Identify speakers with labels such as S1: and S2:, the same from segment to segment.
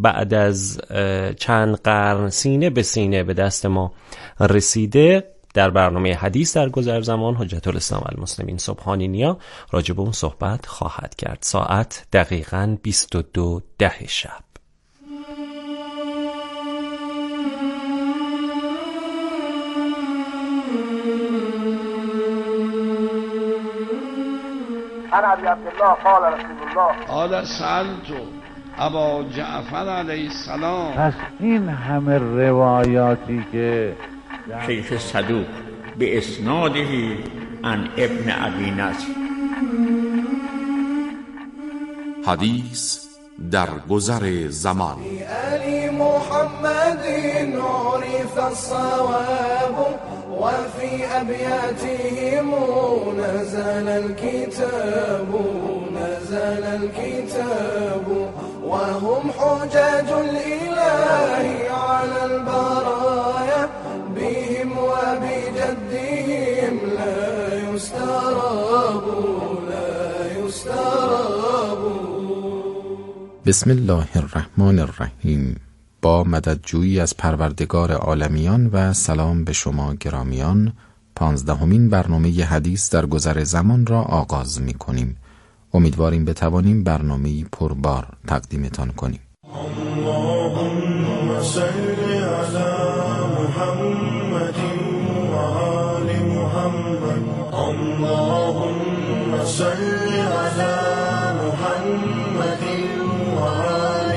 S1: بعد از چند قرن سینه به سینه به دست ما رسیده. در برنامه حدیث در گذر زمان حجت الاسلام المسلمین سبحانی نیا راجع به اون صحبت خواهد کرد. ساعت دقیقاً 22:10 شب.
S2: عن ابي عبد الله قال رسول الله
S3: قال سألت ابا جعفر علیه السلام.
S4: پس این همه روایاتی که
S5: شیخ صدوق به اسناده عن ابن ابی نصر.
S6: حدیث در گذر زمان.
S7: علی محمد عرف الصواب وفي أبياتهم نزل الكتاب وهم حجاج الإله على البرايا بهم وبجدهم لا يستراب.
S8: بسم الله الرحمن الرحیم. با مددجویی از پروردگار عالمیان و سلام به شما گرامیان، 15مین برنامه حدیث در گذر زمان را آغاز می کنیم. امیدواریم بتوانیم برنامه‌ای پربار تقدیمتان کنیم.
S7: اللهم صل علی محمد و آل محمد. اللهم صل علی محمد و آل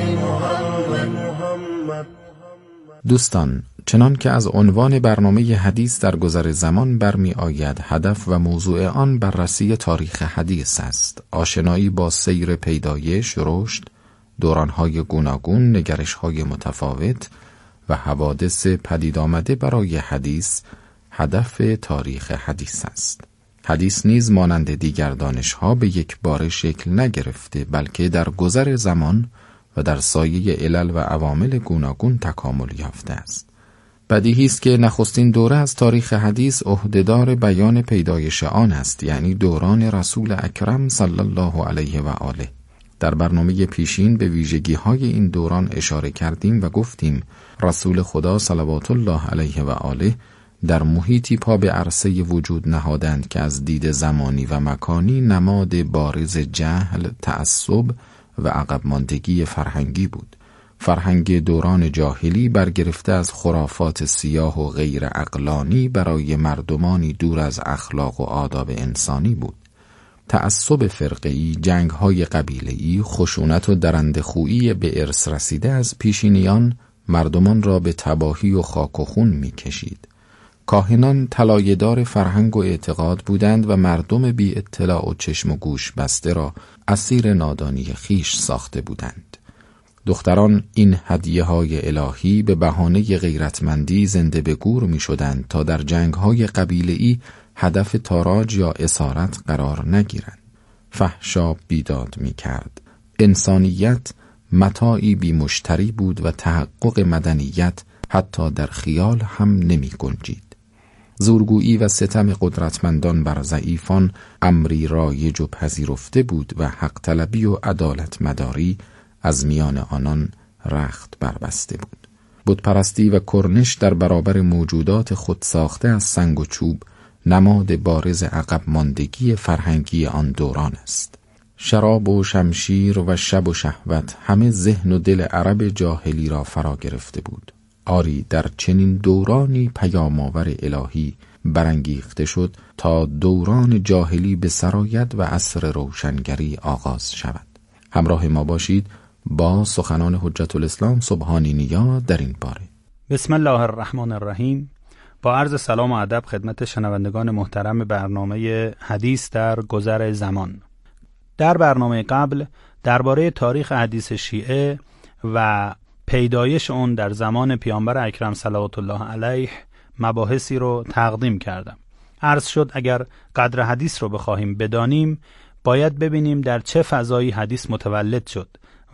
S7: محمد.
S8: دوستان، چنان که از عنوان برنامه حدیث در گذر زمان برمی آید، هدف و موضوع آن بررسی تاریخ حدیث است. آشنایی با سیر پیدایش، رشد، دورانهای گوناگون، نگرشهای متفاوت و حوادث پدید آمده برای حدیث هدف تاریخ حدیث است. حدیث نیز مانند دیگر دانشها به یک باره شکل نگرفته، بلکه در گذر زمان و در سایه علل و عوامل گوناگون تکامل یافته است. بدیهی است که نخستین دوره از تاریخ حدیث عهدهدار بیان پیدایش آن است، یعنی دوران رسول اکرم صلی الله علیه و آله. در برنامه پیشین به ویژگی‌های این دوران اشاره کردیم و گفتیم رسول خدا صلوات الله علیه و آله در محیطی پا به عرصه وجود نهادند که از دید زمانی و مکانی نماد بارز جهل، تعصب و عقب ماندگی فرهنگی بود. فرهنگ دوران جاهلی برگرفته از خرافات سیاه و غیر عقلانی برای مردمانی دور از اخلاق و آداب انسانی بود. تعصب فرقه‌ای، جنگ‌های قبیله‌ای، خشونت و درنده‌خویی به ارث رسیده از پیشینیان مردمان را به تباهی و خاک و خون می‌کشید. کاهنان طلایه‌دار فرهنگ و اعتقاد بودند و مردم بی اطلاع و چشم و گوش بسته را اسیر نادانی خیش ساخته بودند. دختران این هدیه‌های الهی به بهانه غیرتمندی زنده به گور می‌شدند تا در جنگ‌های قبیله‌ای هدف تاراج یا اسارت قرار نگیرند. فحشا بیداد می‌کرد. انسانیت متاعی بی مشتری بود و تحقق مدنیت حتی در خیال هم نمی‌گنجید. زورگویی و ستم قدرتمندان بر ضعیفان امری رایج و پذیرفته بود و حق طلبی و عدالت مداری از میان آنان رخت بربسته بود. بتپرستی و کرنش در برابر موجودات خود ساخته از سنگ و چوب نماد بارز عقب ماندگی فرهنگی آن دوران است. شراب و شمشیر و شب و شهوت همه ذهن و دل عرب جاهلی را فرا گرفته بود. آری در چنین دورانی پیام‌آور الهی برانگیخته شد تا دوران جاهلی به سرایت و عصر روشنگری آغاز شود. همراه ما باشید با سخنان حجت الاسلام سبحانی نیا در این باره.
S9: بسم الله الرحمن الرحیم. با عرض سلام و ادب خدمت شنوندگان محترم برنامه حدیث در گذر زمان. در برنامه قبل درباره تاریخ حدیث شیعه و پیدایش اون در زمان پیامبر اکرم صلوات الله علیه مباحثی رو تقدیم کردم. عرض شد اگر قدر حدیث رو بخواهیم بدانیم باید ببینیم در چه فضایی حدیث متولد شد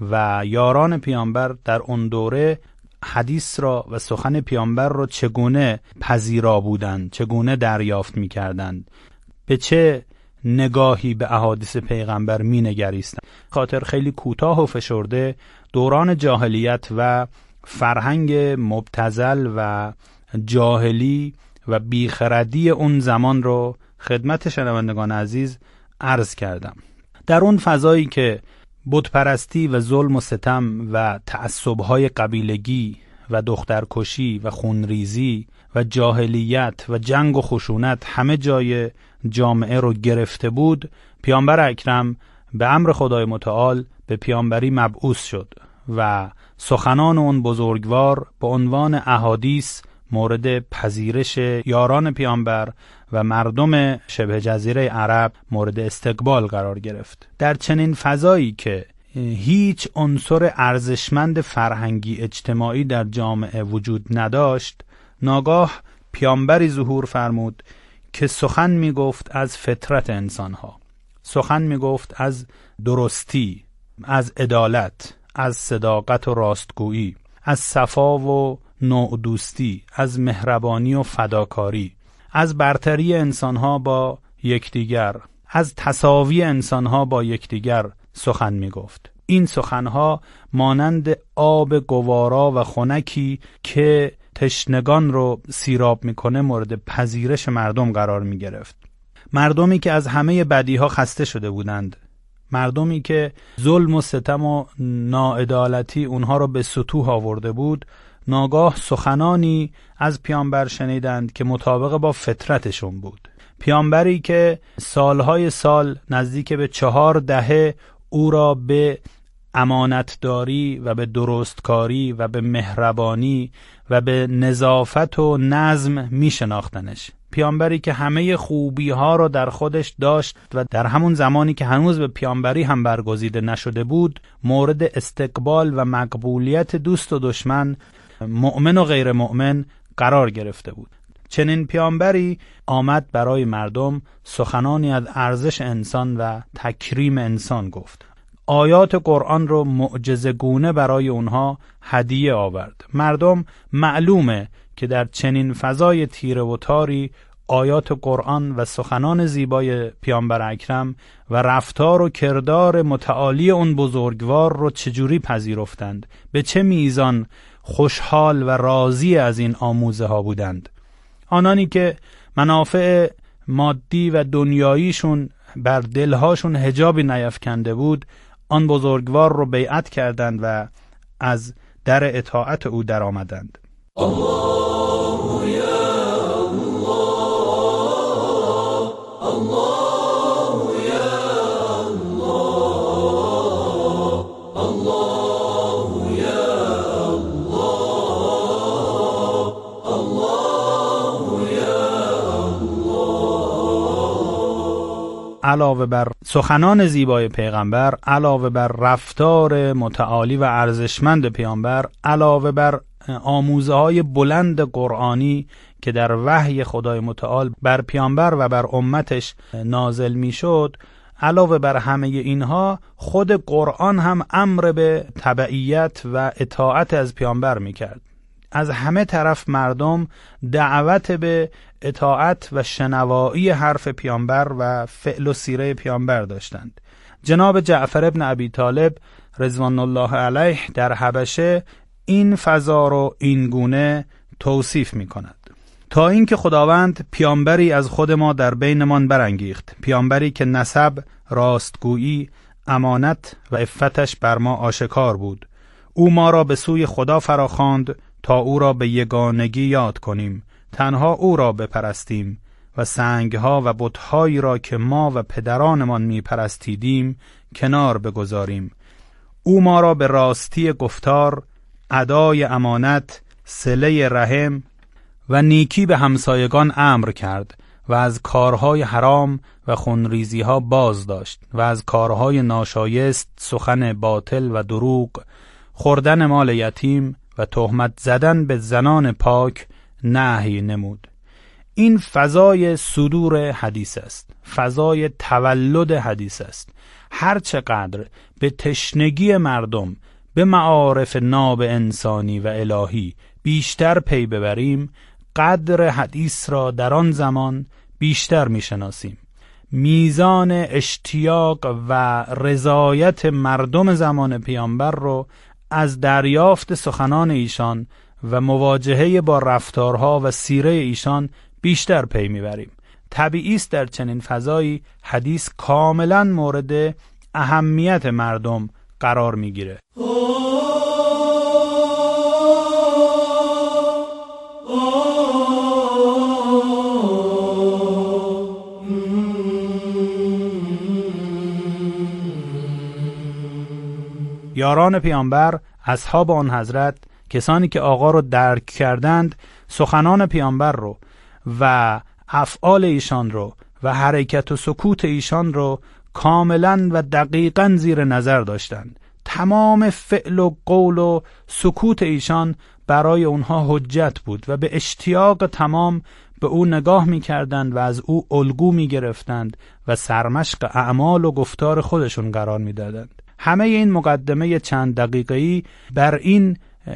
S9: و یاران پیامبر در اون دوره حدیث را و سخن پیامبر را چگونه پذیرا بودند، چگونه دریافت می کردند، به چه نگاهی به احادیث پیغمبر می نگریستند. خاطر خیلی کوتاه و فشرده دوران جاهلیت و فرهنگ مبتذل و جاهلی و بیخردی اون زمان رو خدمت شنوندگان عزیز عرض کردم. در اون فضایی که بتپرستی و ظلم و ستم و تعصب‌های قبیلگی و دخترکشی و خونریزی و جاهلیت و جنگ و خشونت همه جای جامعه رو گرفته بود، پیامبر اکرم به امر خدای متعال به پیامبری مبعوث شد و سخنان اون بزرگوار به عنوان احادیث مورد پذیرش یاران پیامبر و مردم شبه جزیره عرب مورد استقبال قرار گرفت. در چنین فضایی که هیچ عنصر ارزشمند فرهنگی اجتماعی در جامعه وجود نداشت، ناگاه پیامبری ظهور فرمود که سخن می گفت از فطرت انسانها، سخن می گفت از درستی، از عدالت، از صداقت و راستگویی، از صفا و نوع دوستی، از مهربانی و فداکاری، از برتری انسانها با یکدیگر، از تساوی انسانها با یکدیگر سخن می گفت. این سخنها مانند آب گوارا و خنکی که تشنگان رو سیراب میکنه مورد پذیرش مردم قرار می گرفت. مردمی که از همه بدیها خسته شده بودند، مردمی که ظلم و ستم و ناعدالتی اونها رو به سطوح آورده بود، ناگاه سخنانی از پیامبر شنیدند که مطابق با فطرتشون بود. پیامبری که سالهای سال نزدیک به 4 دهه او را به امانتداری و به درستکاری و به مهربانی و به نظافت و نظم می شناختنش. پیامبری که همه خوبی ها رو در خودش داشت و در همون زمانی که هنوز به پیامبری هم برگزیده نشده بود مورد استقبال و مقبولیت دوست و دشمن، مؤمن و غیر مؤمن قرار گرفته بود. چنین پیامبری آمد برای مردم سخنانی از ارزش انسان و تکریم انسان گفت. آیات قرآن رو معجزه‌گونه برای اونها هدیه آورد. مردم معلومه که در چنین فضای تیره و تاری آیات قرآن و سخنان زیبای پیامبر اکرم و رفتار و کردار متعالی اون بزرگوار رو چجوری پذیرفتند، به چه میزان خوشحال و راضی از این آموزه ها بودند. آنانی که منافع مادی و دنیاییشون بر دلهاشون حجابی نیفکنده بود، آن بزرگوار رو بیعت کردند و از در اطاعت او در آمدند.
S7: الله یا الله، الله یا الله، الله یا الله، الله یا الله.
S9: علاوه بر سخنان زیبای پیغمبر، علاوه بر رفتار متعالی و ارزشمند پیامبر، علاوه بر آموزه های بلند قرآنی که در وحی خدای متعال بر پیامبر و بر امتش نازل می شد، علاوه بر همه اینها خود قرآن هم امر به تبعیت و اطاعت از پیامبر می کرد. از همه طرف مردم دعوت به اطاعت و شنوایی حرف پیامبر و فعل و سیره پیامبر داشتند. جناب جعفر ابن ابی طالب رضوان الله علیه در حبشه این فضا رو این گونه توصیف می کند: تا اینکه خداوند پیامبری از خود ما در بینمان برانگیخت، پیامبری که نسب، راستگویی، امانت و عفتش بر ما آشکار بود. او ما را به سوی خدا فراخواند تا او را به یگانگی یاد کنیم، تنها او را بپرستیم و سنگها و بت‌هایی را که ما و پدرانمان می پرستیدیم کنار بگذاریم. او ما را به راستی گفتار، ادای امانت، صله رحم و نیکی به همسایگان امر کرد و از کارهای حرام و خونریزیها باز داشت و از کارهای ناشایست، سخن باطل و دروغ، خوردن مال یتیم و تهمت زدن به زنان پاک نهی نمود. این فضای صدور حدیث است، فضای تولد حدیث است. هر چقدر به تشنگی مردم به معارف ناب انسانی و الهی بیشتر پی ببریم، قدر حدیث را در آن زمان بیشتر میشناسیم. میزان اشتیاق و رضایت مردم زمان پیامبر رو از دریافت سخنان ایشان و مواجهه با رفتارها و سیره ایشان بیشتر پی میبریم. طبیعی است در چنین فضایی حدیث کاملا مورد اهمیت مردم قرار میگیره. یاران پیامبر، اصحاب آن حضرت، کسانی که آقا رو درک کردند، سخنان پیامبر رو و افعال ایشان رو و حرکت و سکوت ایشان رو کاملا و دقیقاً زیر نظر داشتند. تمام فعل و قول و سکوت ایشان برای اونها حجت بود و به اشتیاق تمام به او نگاه می کردند و از او الگو می گرفتند و سرمشق اعمال و گفتار خودشون قرار می دادند. همه این مقدمه چند دقیقه‌ای بر این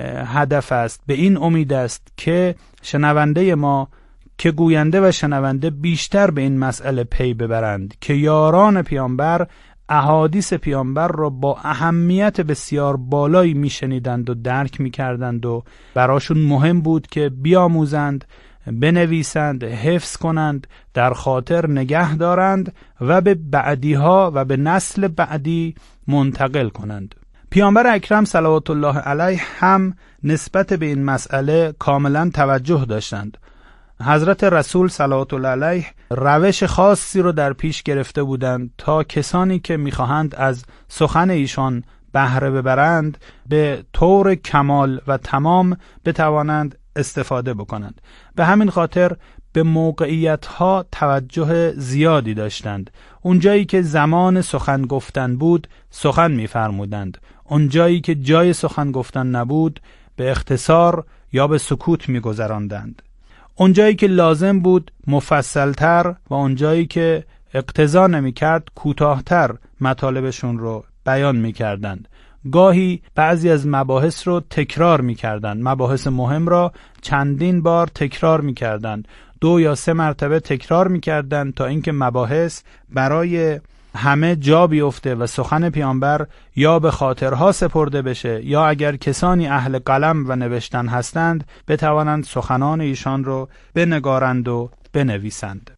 S9: هدف است، به این امید است که شنونده ما، که گوینده و شنونده بیشتر به این مسئله پی ببرند که یاران پیامبر احادیث پیامبر را با اهمیت بسیار بالایی میشنیدند و درک میکردند و براشون مهم بود که بیاموزند، بنویسند، حفظ کنند، در خاطر نگه دارند و به بعدیها و به نسل بعدی منتقل کنند. پیامبر اکرم صلوات الله علیه هم نسبت به این مسئله کاملا توجه داشتند. حضرت رسول صلوات الله علیه روش خاصی رو در پیش گرفته بودند تا کسانی که میخواهند از سخن ایشان بهره ببرند به طور کمال و تمام بتوانند استفاده بکنند. به همین خاطر به موقعیت‌ها توجه زیادی داشتند. اونجایی که زمان سخن گفتن بود سخن می‌فرمودند. اونجایی که جای سخن گفتن نبود به اختصار یا به سکوت می‌گذراندند. اونجایی که لازم بود مفصل‌تر و اونجایی که اقتضا نمی‌کرد کوتاه‌تر مطالبشون رو بیان می‌کردند. گاهی بعضی از مباحث رو تکرار می‌کردند. مباحث مهم را چندین بار تکرار می‌کردند. 2 یا 3 مرتبه تکرار می‌کردند تا اینکه مباحث برای همه جا بیفته و سخن پیامبر یا به خاطرها سپرده بشه یا اگر کسانی اهل قلم و نوشتن هستند بتوانند سخنان ایشان رو بنگارند و بنویسند.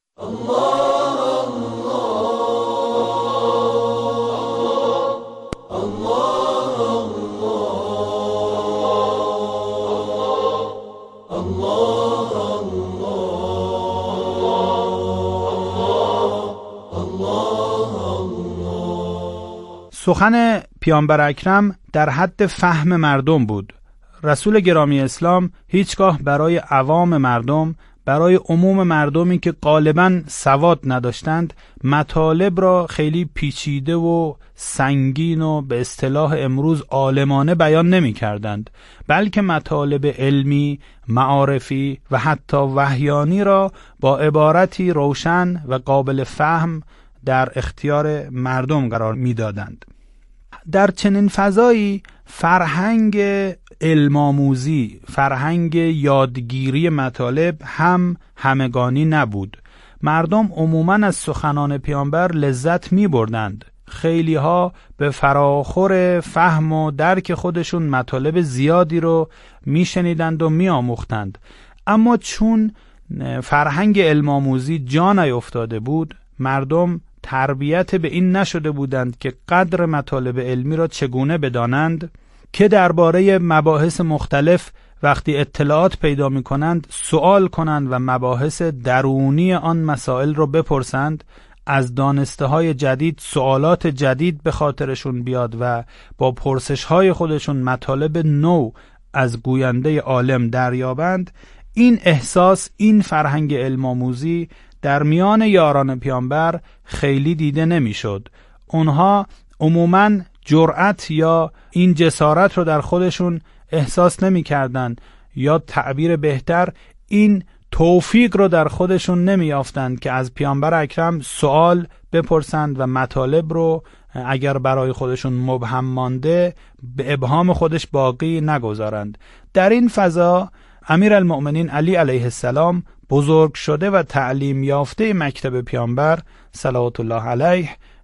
S9: سخن پیامبر اکرم در حد فهم مردم بود. رسول گرامی اسلام هیچگاه برای عوام مردم، برای عموم مردمی که غالباً سواد نداشتند، مطالب را خیلی پیچیده و سنگین و به اصطلاح امروز عالمانه بیان نمی کردند، بلکه مطالب علمی، معارفی و حتی وحیانی را با عبارتی روشن و قابل فهم در اختیار مردم قرار می دادند. در چنین فضایی فرهنگ علم‌آموزی، فرهنگ یادگیری مطالب هم همگانی نبود. مردم عموماً از سخنان پیامبر لذت می بردند. خیلی ها به فراخور فهم و درک خودشون مطالب زیادی رو می شنیدند و می آموختند. اما چون فرهنگ علم‌آموزی جا نیفتاده بود، مردم تربیت به این نشده بودند که قدر مطالب علمی را چگونه بدانند که درباره مباحث مختلف وقتی اطلاعات پیدا می کنند سوال کنند و مباحث درونی آن مسائل را بپرسند، از دانسته های جدید سوالات جدید به خاطرشون بیاد و با پرسش های خودشون مطالب نو از گوینده عالم دریابند. این احساس، این فرهنگ علم‌آموزی در میان یاران پیامبر خیلی دیده نمیشد. اونها عموماً جرأت یا این جسارت رو در خودشون احساس نمی کردن، یا تعبیر بهتر این توفیق رو در خودشون نمی یافتند که از پیامبر اکرم سوال بپرسند و مطالب رو اگر برای خودشون مبهم مانده به ابهام خودش باقی نگذارند. در این فضا امیرالمؤمنین علی علیه السلام بزرگ شده و تعلیم یافته مکتب پیامبر صلوات الله علیه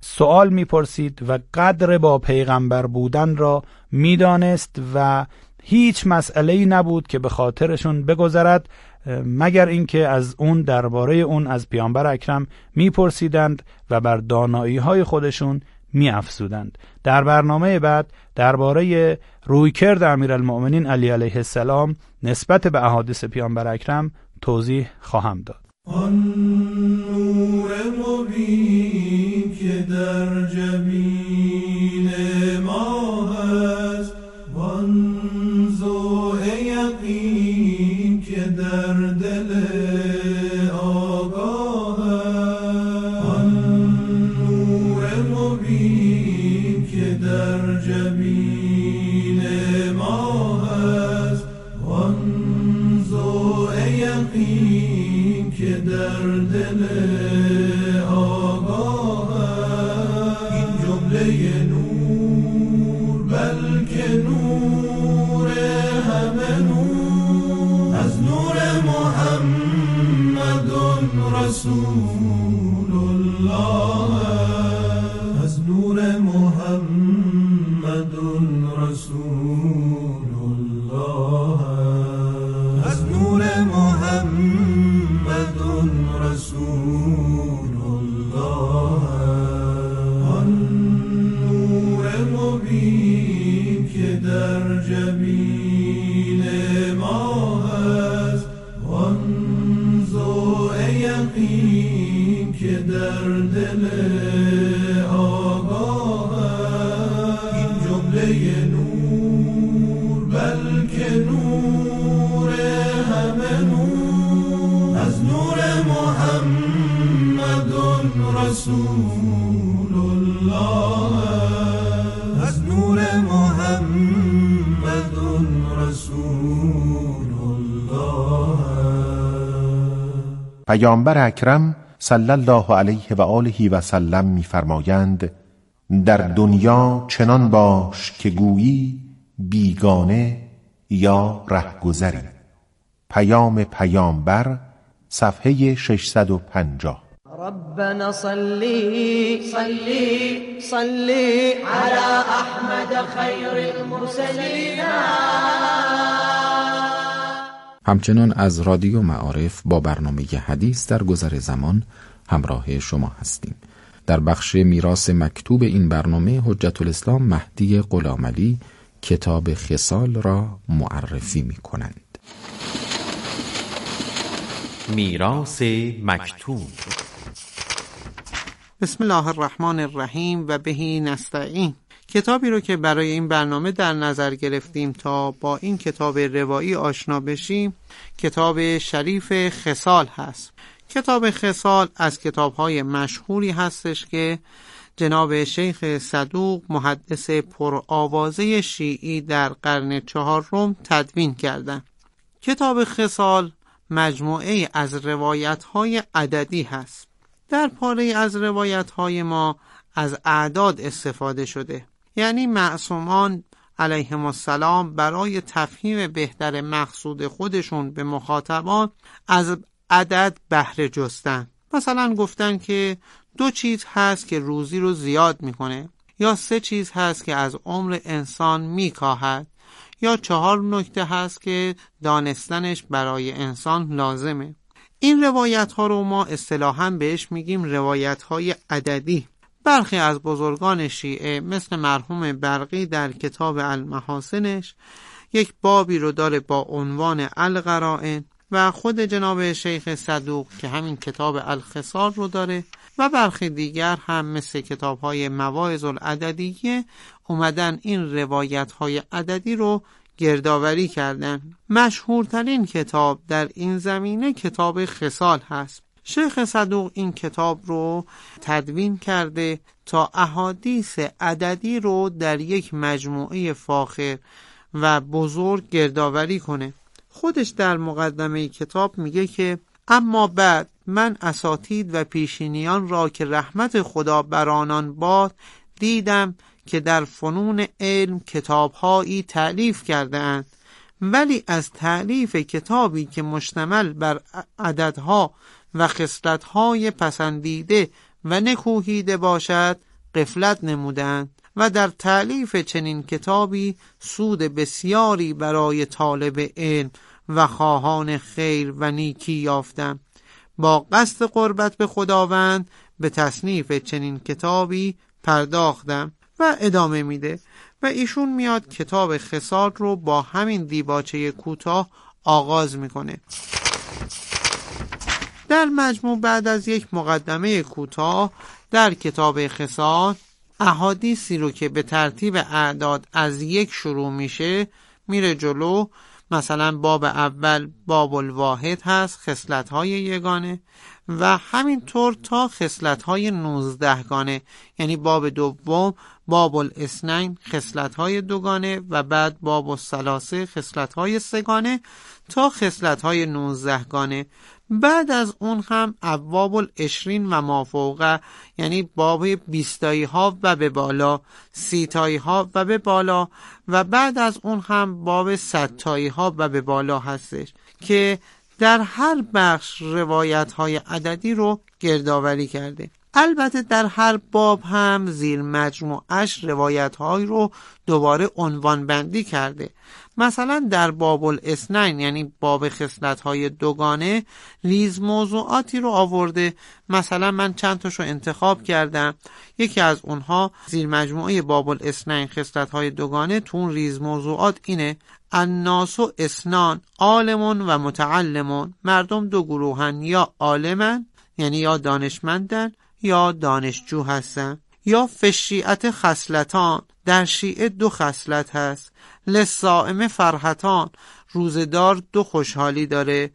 S9: سوال میپرسید و قدر با پیغمبر بودن را میدانست و هیچ مسئله‌ای نبود که به خاطرشون بگذرد مگر اینکه از اون درباره اون از پیامبر اکرم میپرسیدند و بر دانایی‌های خودشون میافزودند. در برنامه بعد درباره رویکرد امیرالمؤمنین علی علیه السلام نسبت به احادیث پیامبر اکرم توضیح خواهم داد.
S7: آن نور مبین که در جبین ما هست، وان ضوء یقین که در دل آگاه هست، آن نور مبین که در جبین ما هست، وان ضوء یقین که در دل آگاه هست. این جمله نور بلکه نور همه نور، از نور محمد رسول الله، از نور محمد رسول الله، از نور محمد رسول الله. آن نور مبین که در جبین ما هست، وان ضوء یقین که در دل آگاه هست. این جمله نور بلکه نور همه نور، از نور محمد رسول الله، از نور محمد رسول الله.
S10: پیامبر اکرم صلی الله علیه و آله و سلم می‌فرمایند در دنیا چنان باش که گویی بیگانه یا رهگذری. پیام پیامبر صفحه 650.
S11: ربنا صلی صلی صلی علی احمد خیر المرسلین.
S8: همچنان از رادیو معارف با برنامه حدیث در گذر زمان همراه شما هستیم. در بخش میراث مکتوب این برنامه حجت الاسلام مهدی غلامعلی کتاب خصال را معرفی می کنند.
S6: میراث مکتوب.
S12: بسم الله الرحمن الرحیم و بهی نستعین. کتابی رو که برای این برنامه در نظر گرفتیم تا با این کتاب روایی آشنا بشیم کتاب شریف خصال هست. کتاب خصال از کتاب‌های مشهوری هستش که جناب شیخ صدوق محدث پرآوازه شیعی در قرن 4 تدوین کردند. کتاب خصال مجموعه از روایت‌های عددی هست. در پاره از روایت‌های ما از اعداد استفاده شده، یعنی معصومان علیهم السلام برای تفهیم بهتر مقصود خودشون به مخاطبان از عدد بهره جستن. مثلا گفتن که 2 چیز هست که روزی رو زیاد میکنه، یا 3 چیز هست که از عمر انسان میکاهد، یا 4 نکته هست که دانستنش برای انسان لازمه. این روایت ها رو ما اصطلاحاً بهش میگیم روایت های عددی. برخی از بزرگان شیعه مثل مرحوم برقی در کتاب المحاسنش یک بابی رو داره با عنوان القرائن و خود جناب شیخ صدوق که همین کتاب الخصال رو داره و برخی دیگر هم مثل کتاب های مواعظ العددیه اومدن این روایت های عددی رو گردآوری کردن. مشهورترین کتاب در این زمینه کتاب خصال هست. شیخ صدوق این کتاب رو تدوین کرده تا احادیث عددی رو در یک مجموعه فاخر و بزرگ گردآوری کنه. خودش در مقدمه کتاب میگه که اما بعد من اساتید و پیشینیان را که رحمت خدا بر آنان باد دیدم که در فنون علم کتاب‌هایی تألیف کرده اند، ولی از تألیف کتابی که مشتمل بر عددها و خصلت‌های پسندیده و نکوهیده باشد غفلت نمودند و در تألیف چنین کتابی سود بسیاری برای طالب علم و خواهان خیر و نیکی یافتم. با قصد قربت به خداوند به تصنیف چنین کتابی پرداختم. و ادامه میده و ایشون میاد کتاب خصال رو با همین دیباچه کوتاه آغاز میکنه. در مجموع بعد از یک مقدمه کوتاه در کتاب خصال احادیثی رو که به ترتیب اعداد از 1 شروع میشه میره جلو. مثلا باب اول باب الواحد هست، خصلت‌های یگانه، و همینطور تا خصلت‌های 19 گانه، یعنی باب دوم باب الاثنین خصلت‌های دوگانه و بعد باب الثلاثه خصلت‌های سگانه تا خصلت‌های 19 گانه. بعد از اون هم ابواب العشرین و مافوقه، یعنی باب 20 تایی ها و به بالا، 30 تایی ها و به بالا، و بعد از اون هم باب 100 تایی ها و به بالا هستش که در هر بخش روایت های عددی رو گردآوری کرده. البته در هر باب هم زیر مجموعش روایت های رو دوباره عنوان بندی کرده. مثلا در باب الاثنین یعنی باب خصلت های دوگانه ریز موضوعاتی رو آورده. مثلا من چند تاشو انتخاب کردم. یکی از اونها زیر مجموعه باب الاثنین خصلت های دوگانه تو اون ریز موضوعات اینه: الناس اثنان عالمون و متعلمون. مردم دو گروهن، یا عالمن یعنی یا دانشمندن یا دانشجو هستن، یا فشیعت خصلتان، در شیعه 2 خصلت هست، للصائم فرحتان، روزدار 2 خوشحالی داره،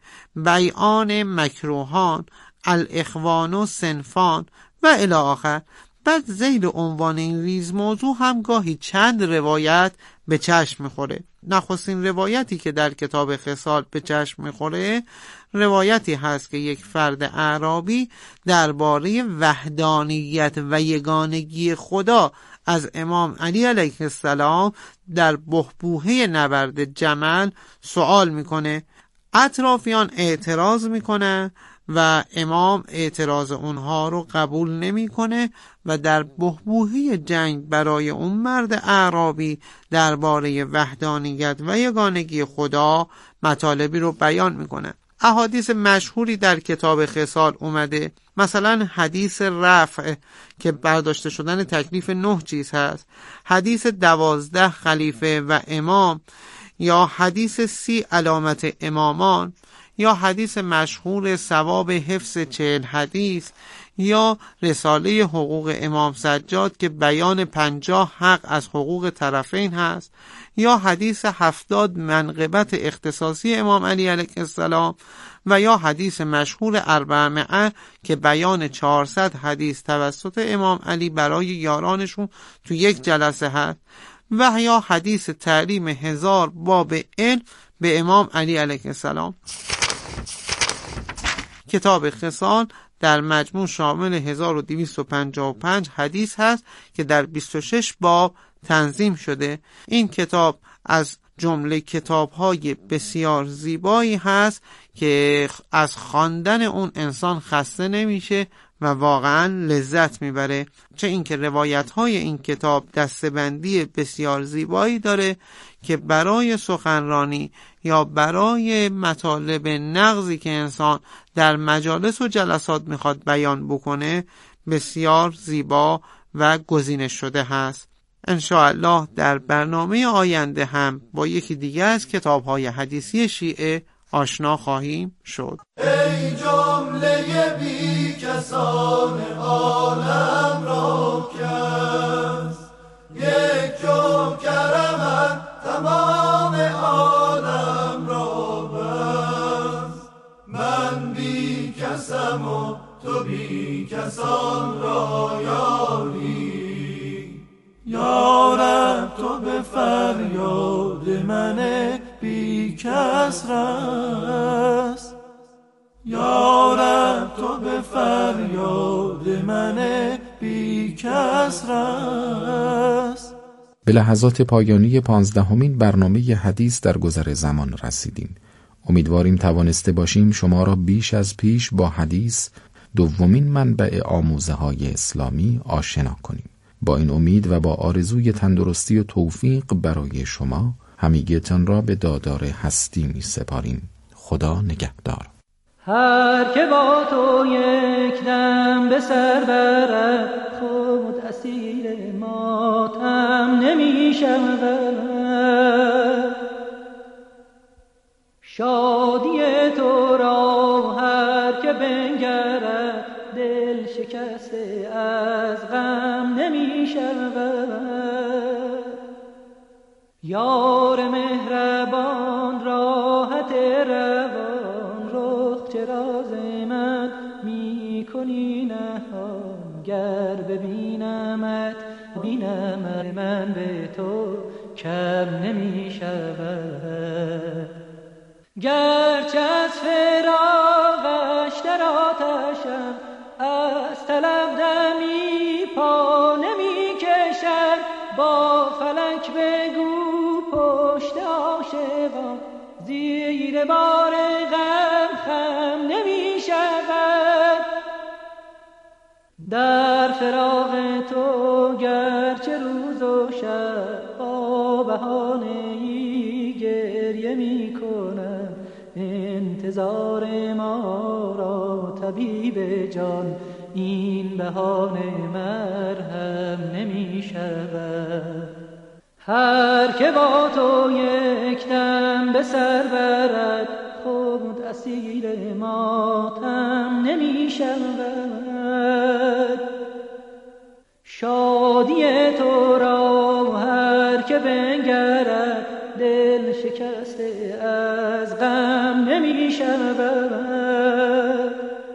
S12: بیعان مکروهان، الاخوان و صنفان و الی آخر. بعد ذیل عنوان این ریز موضوع هم گاهی چند روایت به چشم میخوره. نخستین روایتی که در کتاب خصال به چشم میخوره روایتی هست که یک فرد اعرابی درباره وحدانیت و یگانگی خدا از امام علی علیه السلام در بحبوحه نبرد جمل سوال میکنه. اطرافیان اعتراض میکنه و امام اعتراض اونها رو قبول نمیکنه و در بحبوحه جنگ برای اون مرد اعرابی درباره وحدانیت و یگانگی خدا مطالبی رو بیان میکنه. احادیث مشهوری در کتاب خصال اومده، مثلا حدیث رفع که برداشته شدن تکلیف 9 چیز هست، حدیث 12 خلیفه و امام، یا حدیث 30 علامت امامان، یا حدیث مشهور ثواب حفظ 40 حدیث، یا رساله حقوق امام سجاد که بیان 50 حق از حقوق طرفین هست، یا حدیث 70 منقبت اختصاصی امام علی علیه السلام، و یا حدیث مشهور 400 که بیان 400 حدیث توسط امام علی برای یارانشون تو یک جلسه هست، و یا حدیث تعلیم 1000 باب علم به امام علی علیه السلام. کتاب خصال در مجموع شامل 1255 حدیث هست که در 26 باب تنظیم شده. این کتاب از جمله کتاب‌های بسیار زیبایی هست که از خواندن اون انسان خسته نمیشه و واقعا لذت میبره. چه اینکه روایت‌های این کتاب دسته‌بندی بسیار زیبایی داره که برای سخنرانی یا برای مطالب نغزی که انسان در مجالس و جلسات میخواد بیان بکنه بسیار زیبا و گزینش شده هست. انشاءالله در برنامه آینده هم با یکی دیگه از کتاب‌های حدیثی شیعه آشنا خواهیم شد.
S7: ای جمله بی کسان عالم را کس، یک جو کرمت تمام عالم را بس. من بی کسم و تو بی کسان را یاری، یارب تو به فریاد من بی کس رس، یارب تو به فریاد من بی کس رس.
S8: به لحظات پایانی 15مین برنامه حدیث در گذر زمان رسیدیم. امیدواریم توانسته باشیم شما را بیش از پیش با حدیث، دومین منبع آموزه های اسلامی، آشنا کنیم. با این امید و با آرزوی تندرستی و توفیق برای شما همگیتان را به دادار هستی می سپاریم. خدا نگهدار.
S11: هر که با تو یک دم به سر برد خود اسیر ماتم نمی شود. شادی تو را هر که بنگرد دل شکسته از غم نمی شود. یار مهربان راحت روان رخ چرا ز من می کنی نهان، گر ببینمت بینم من به تو کم نمی شود. گرچه از فراقش در آتشم از طلب دمی پا نمی کشم، با فلک بگو پشت عاشقان زیر بار غم خم نمی شود. در فراق تو گرچه روز و شب با بهانه‌ای گریه می کنم، انتظار ما را طبیب جان این بهانه مرهم نمی شود. هر که با تو یک دم به سر برد خود اسیر ماتم نمی شود. شادی تو را هر که بنگرد دل شکسته از غم نمی شود.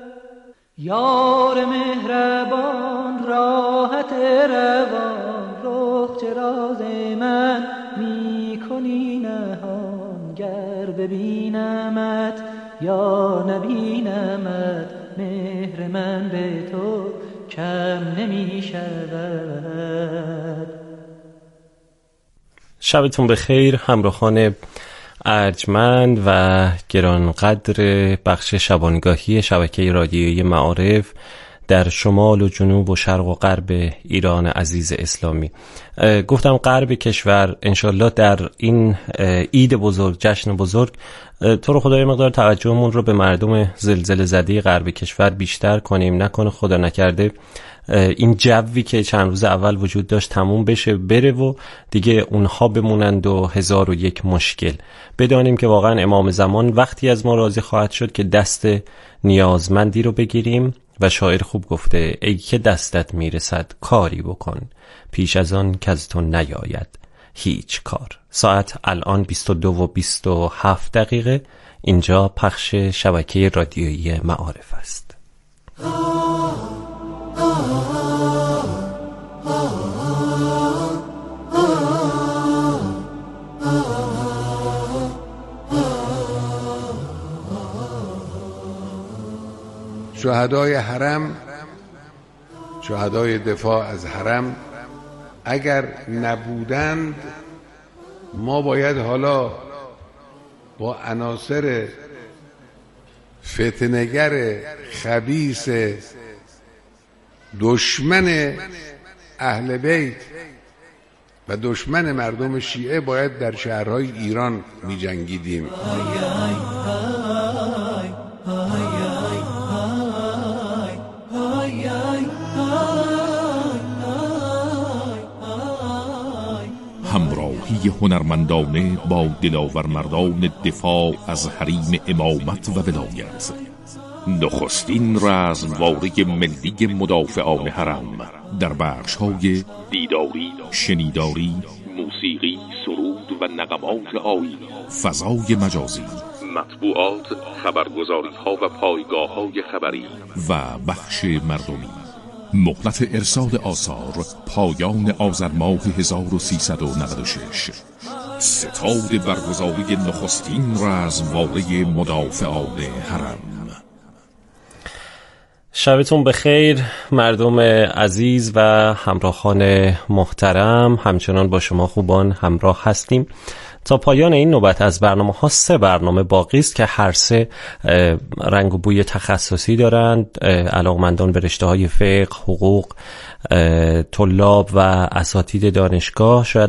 S11: یار مهربان راحت روان رخ چرا ز من می کنی نهان، گر ببینمت یا نبینمت مهر من به تو کم نمی شود.
S1: شبتون بخیر همراهان ارجمند و گرانقدر بخش شبانگاهی شبکه رادیویی معارف در شمال و جنوب و شرق و غرب ایران عزیز اسلامی. گفتم غرب کشور، انشالله در این عید بزرگ، جشن بزرگ، تو رو خدای مقدار توجهمون رو به مردم زلزله زده غرب کشور بیشتر کنیم. نکنه خدا نکرده این جوی که چند روز اول وجود داشت تموم بشه بره و دیگه اونها بمونند و 1001 مشکل. بدانیم که واقعا امام زمان وقتی از ما راضی خواهد شد که دست نیازمندی رو بگیریم و شاعر خوب گفته ای که دستت میرسد کاری بکن، پیش از آن که از تو نیاید هیچ کار. ساعت الان 22:27. اینجا پخش شبکه رادیویی معارف است.
S13: شهدای حرم، شهدای دفاع از حرم اگر نبودند، ما باید حالا با عناصر فتنه‌گر خبیث دشمن اهل بیت و دشمن مردم شیعه باید در شهرهای ایران می جنگیدیم.
S14: همراهی هنرمندانه با دلاور مردان دفاع از حریم امامت و ولایت. نخستین رزمواره ملی مدافعان حرم در بخش‌های دیداری، شنیداری، موسیقی، سرود و نغمات آیینی، فضای مجازی، مطبوعات، خبرگزاری‌ها و پایگاه‌های خبری و بخش مردمی. مهلت ارسال آثار پایان آذر ماه 1396. ستاد برگزاری نخستین رزمواره مدافعان حرم.
S1: شبتون بخیر مردم عزیز و همراهان محترم. همچنان با شما خوبان همراه هستیم تا پایان این نوبت از برنامه‌ها 3 برنامه باقی است که هر 3 رنگ و بوی تخصصی دارند. علاقمندان به رشته‌های فقه، حقوق، طلاب و اساتید دانشگاه شاید